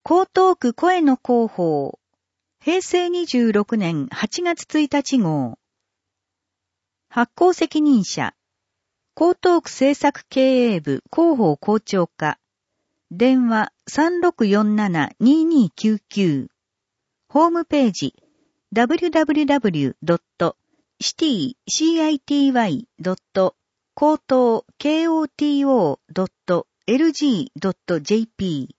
江東区声の広報、平成26年8月1日号。発行責任者、江東区政策経営部広報校長課、電話 3647-2299。ホームページ、www.city-koto.lg.jp。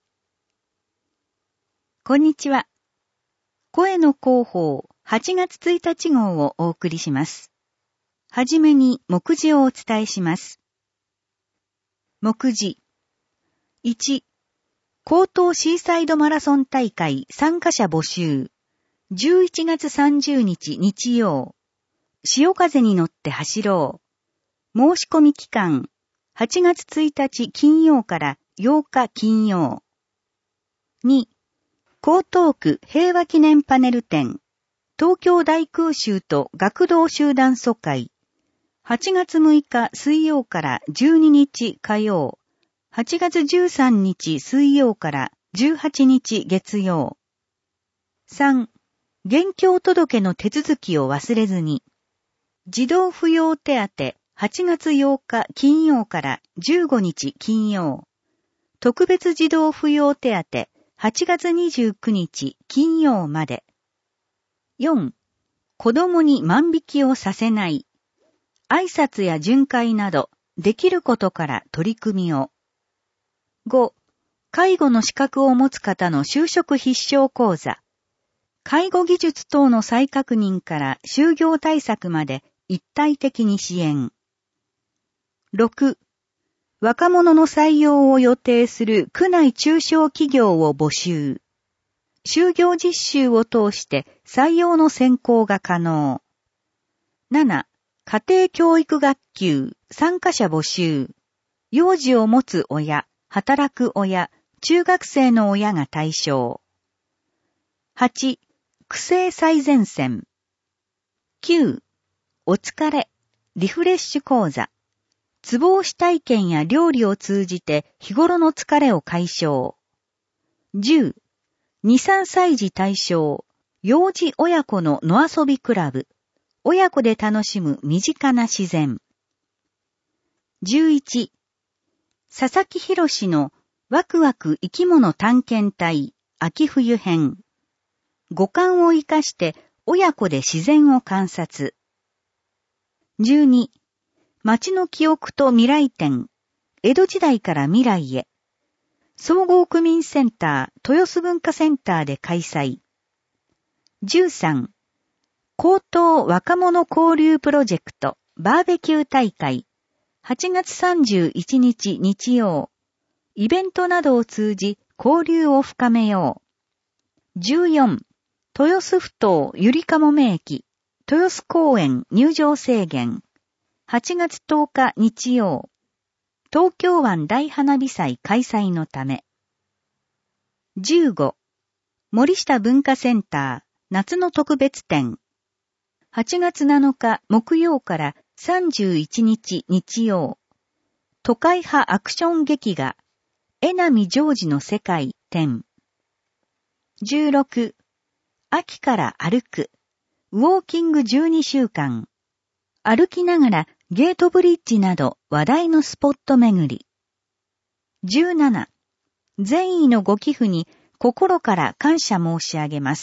こんにちは。声の広報8月1日号をお送りします。はじめに目次をお伝えします。目次。1、江東シーサイドマラソン大会参加者募集。11月30日日曜。潮風に乗って走ろう。申し込み期間。8月1日金曜から8日金曜。2、江東区平和記念パネル展。東京大空襲と学童集団疎開。8月6日水曜から12日火曜。8月13日水曜から18日月曜。3、現況届の手続きを忘れずに。児童扶養手当8月8日金曜から15日金曜。特別児童扶養手当8月29日金曜まで。4、子供に万引きをさせない。挨拶や巡回などできることから取り組みを。5、介護の資格を持つ方の就職必勝講座。介護技術等の再確認から就業対策まで一体的に支援。6、若者の採用を予定する区内中小企業を募集。就業実習を通して採用の選考が可能。7、家庭教育学級参加者募集。幼児を持つ親、働く親、中学生の親が対象。8、区政最前線。9、お疲れ、リフレッシュ講座。ツボ押し体験や料理を通じて日頃の疲れを解消。10、2、3歳児対象、幼児親子の野遊びクラブ。親子で楽しむ身近な自然。11、佐々木博のワクワク生き物探検隊秋冬編。五感を生かして親子で自然を観察。12、街の記憶と未来展。江戸時代から未来へ。総合区民センター豊洲文化センターで開催。13、江東若者交流プロジェクトバーベキュー大会。8月31日日曜。イベントなどを通じ交流を深めよう。14、豊洲ふ頭ゆりかもめ駅。豊洲公園入場制限。8月10日日曜。東京湾大花火祭開催のため。15、森下文化センター夏の特別展。8月7日木曜から31日日曜。都会派アクション劇画。江波ジョージの世界展。16、秋から歩く。ウォーキング12週間。歩きながらゲートブリッジなど話題のスポット巡り。17、善意のご寄付に心から感謝申し上げます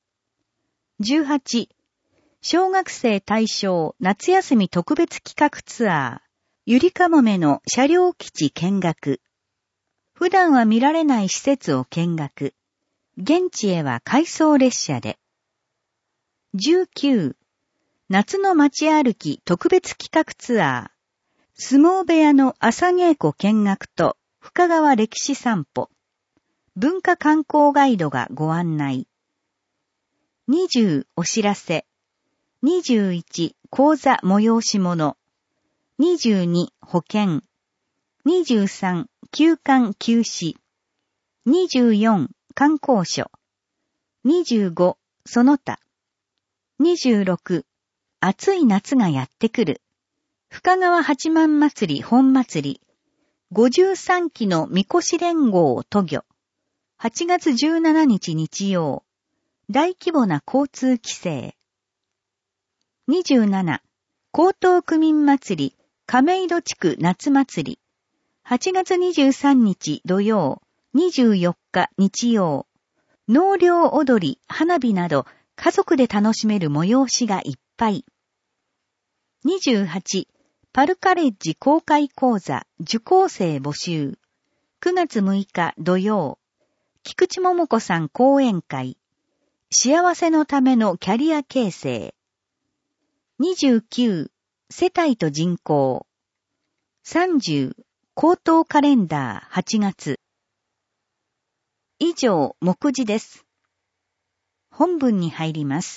。18、小学生対象夏休み特別企画ツアー、ゆりかもめの車両基地見学。普段は見られない施設を見学。現地へは回送列車で。19、夏の街歩き特別企画ツアー、相撲部屋の朝稽古見学と深川歴史散歩。文化観光ガイドがご案内。20、お知らせ。21、講座催し物。22、保険。23、休館休止。24、観光所。25、その他。26、暑い夏がやってくる。深川八幡祭り本祭り。53期のみこし連合都御。 8月17日日曜、大規模な交通規制。27、江東区民祭り、亀戸地区夏祭り。8月23日土曜、24日日曜。納涼踊り、花火など、家族で楽しめる催しがいっぱい。28、パルカレッジ公開講座、受講生募集。9月6日土曜。菊池桃子さん講演会。幸せのためのキャリア形成。29、世帯と人口。30、高等カレンダー8月。以上、目次です。本文に入ります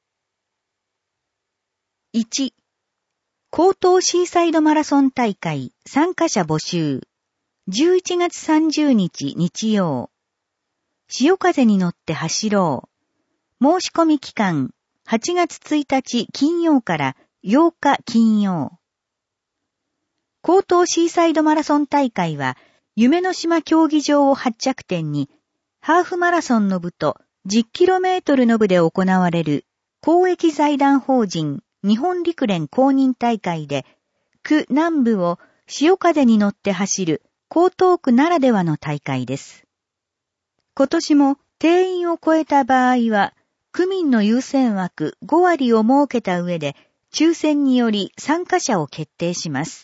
。1、高等シーサイドマラソン大会参加者募集。11月30日日曜。潮風に乗って走ろう。申し込み期間、8月1日金曜から8日金曜。高等シーサイドマラソン大会は、夢の島競技場を発着点に、ハーフマラソンの部と 10km の部で行われる公益財団法人日本陸連公認大会で、区南部を潮風に乗って走る江東区ならではの大会です。今年も定員を超えた場合は、区民の優先枠5割を設けた上で、抽選により参加者を決定します。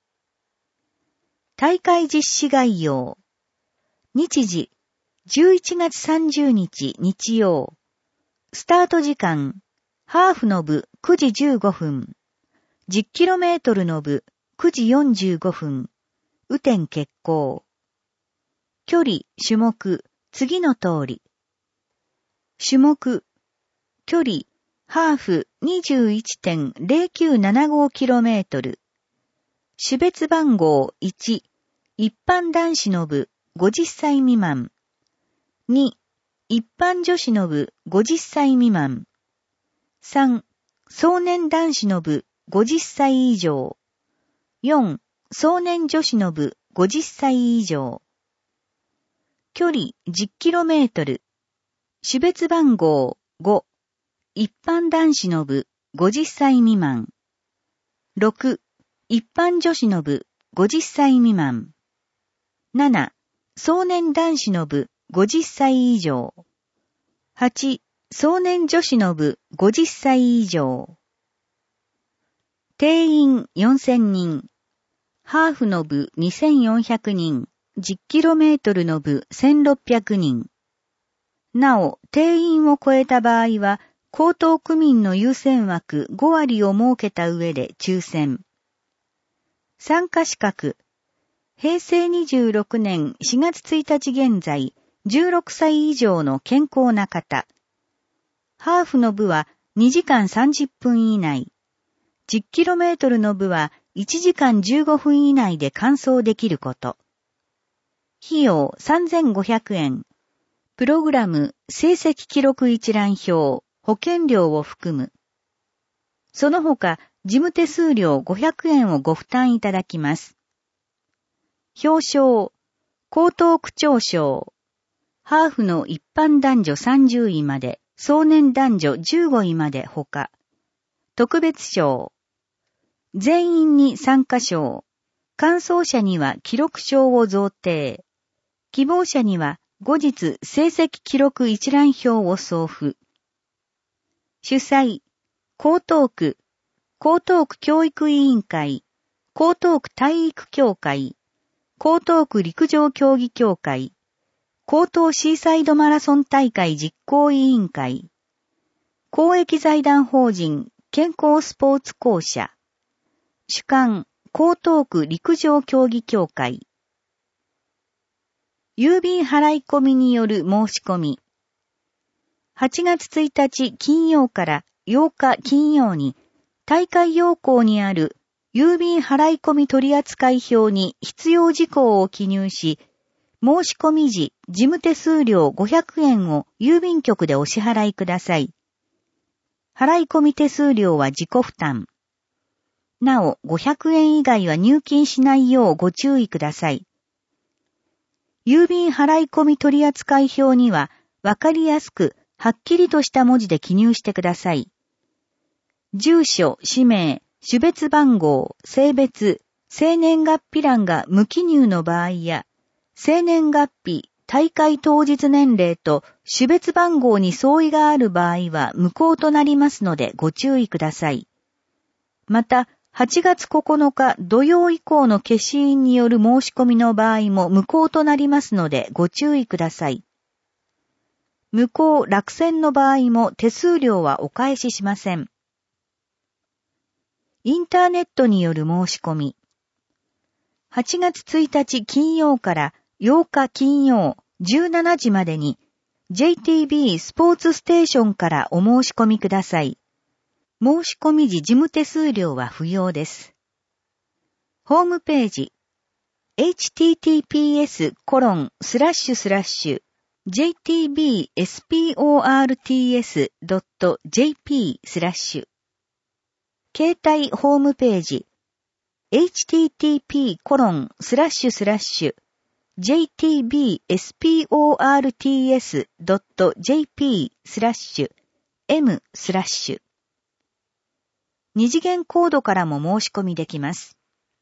大会実施概要。日時、11月30日日曜。スタート時間、ハーフの部9時15分。10km の部9時45分。雨天決行。距離、種目、次の通り。種目、距離、ハーフ 21.0975km。種別番号1、一般男子の部50歳未満。2、一般女子の部50歳未満。3、壮年男子の部50歳以上。4、壮年女子の部50歳以上。距離 10km。種別番号5、一般男子の部50歳未満。6、一般女子の部50歳未満。7、壮年男子の部50歳以上。8、壮年女子の部50歳以上。定員4000人。ハーフの部2400人。10km の部1600人。なお、定員を超えた場合は、江東区民の優先枠5割を設けた上で抽選。参加資格。平成26年4月1日現在、16歳以上の健康な方。ハーフの部は2時間30分以内。10km の部は1時間15分以内で完走できること。費用3500円。プログラム、成績記録一覧表、保険料を含む。その他、事務手数料500円をご負担いただきます。表彰、江東区長賞。ハーフの一般男女30位まで、壮年男女15位まで他。特別賞。全員に参加賞。完走者には記録賞を贈呈。希望者には後日成績記録一覧表を送付。主催、江東区教育委員会、江東区体育協会、江東区陸上競技協会、江東シーサイドマラソン大会実行委員会、公益財団法人健康スポーツ公社、主幹、江東区陸上競技協会。郵便払い込みによる申し込み。8月1日金曜から8日金曜に、大会要項にある郵便払い込み取扱表に必要事項を記入し、申し込み時事務手数料500円を郵便局でお支払いください。払い込み手数料は自己負担。なお、500円以外は入金しないようご注意ください。 郵便払い込み取扱表には、わかりやすく、はっきりとした文字で記入してください。住所、氏名、種別番号、性別、生年月日欄が無記入の場合や、生年月日、大会当日年齢と種別番号に相違がある場合は無効となりますのでご注意ください。また、8月9日土曜以降の消印による申し込みの場合も無効となりますのでご注意ください。無効落選の場合も手数料はお返ししません。インターネットによる申し込み。8月1日金曜から8日金曜17時までに JTB スポーツステーションからお申し込みください。申し込み時事務手数料は不要です。ホームページ https://jtbsports.jp/ 携帯ホームページ http://jtbsports.jp/m/ 二次元コードからも申し込みできます。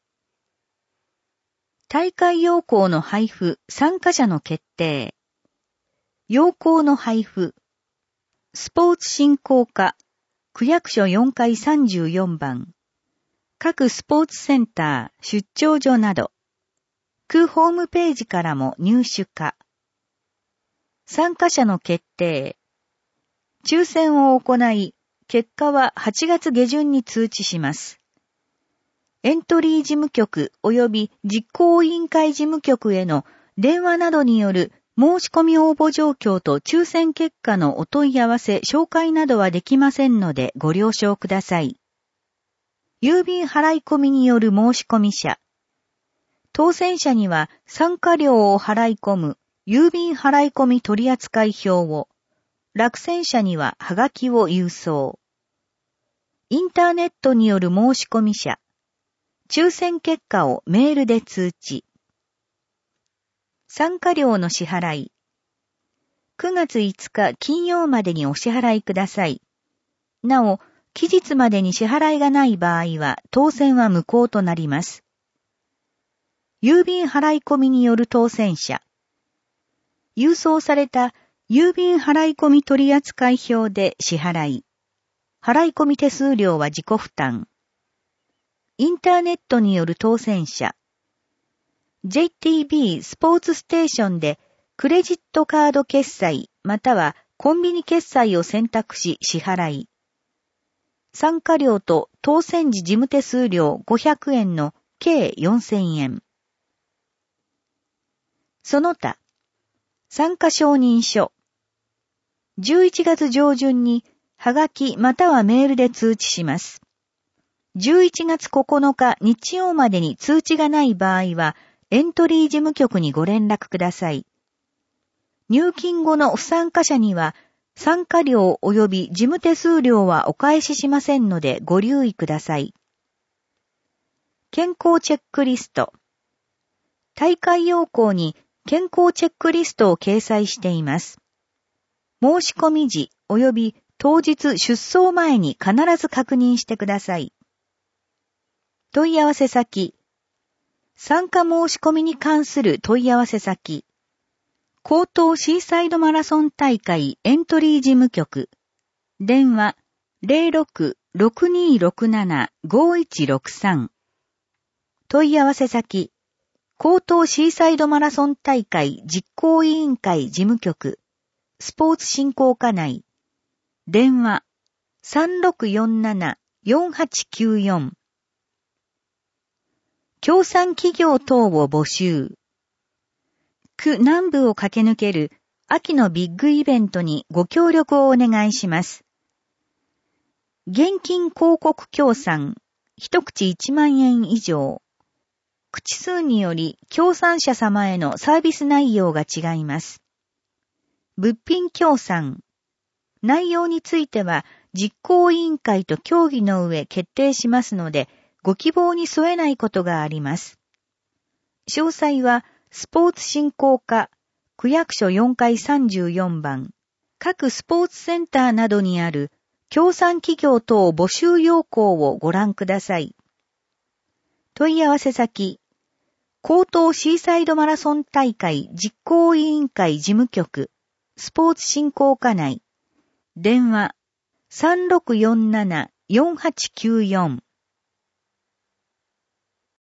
大会要項の配布、参加者の決定。要項の配布。スポーツ振興課、区役所4階34番。各スポーツセンター、出張所など。区ホームページからも入手可。参加者の決定。抽選を行い、結果は8月下旬に通知します。エントリー事務局及び実行委員会事務局への電話などによる申し込み応募状況と抽選結果のお問い合わせ、紹介などはできませんのでご了承ください。郵便払い込みによる申し込み者。当選者には参加料を払い込む郵便払い込み取扱表を、落選者にははがきを郵送。インターネットによる申し込み者。抽選結果をメールで通知。参加料の支払い。9月5日金曜までにお支払いください。なお、期日までに支払いがない場合は当選は無効となります。郵便払い込みによる当選者。郵送された郵便払い込み取扱表で支払い。払い込み手数料は自己負担。インターネットによる当選者。JTB スポーツステーションでクレジットカード決済またはコンビニ決済を選択し支払い。参加料と当選時事務手数料500円の計4000円。その他、参加承認書。11月上旬にはがきまたはメールで通知します。11月9日日曜までに通知がない場合は、エントリー事務局にご連絡ください。入金後の不参加者には、参加料及び事務手数料はお返ししませんのでご留意ください。健康チェックリスト。大会要項に健康チェックリストを掲載しています。申し込み時及び当日出走前に必ず確認してください。問い合わせ先。参加申し込みに関する問い合わせ先。江東シーサイドマラソン大会エントリー事務局。電話 06-6267-5163。問い合わせ先。江東シーサイドマラソン大会実行委員会事務局。スポーツ振興課内。電話 3647-4894。協賛企業等を募集。区南部を駆け抜ける秋のビッグイベントにご協力をお願いします。現金広告協賛、一口1万円以上。口数により協賛者様へのサービス内容が違います。物品協賛。内容については実行委員会と協議の上決定しますので、ご希望に添えないことがあります。詳細はスポーツ振興課、区役所4階34番、各スポーツセンターなどにある協賛企業等募集要項をご覧ください。問い合わせ先、江東シーサイドマラソン大会実行委員会事務局、スポーツ振興課内、電話 3647-4894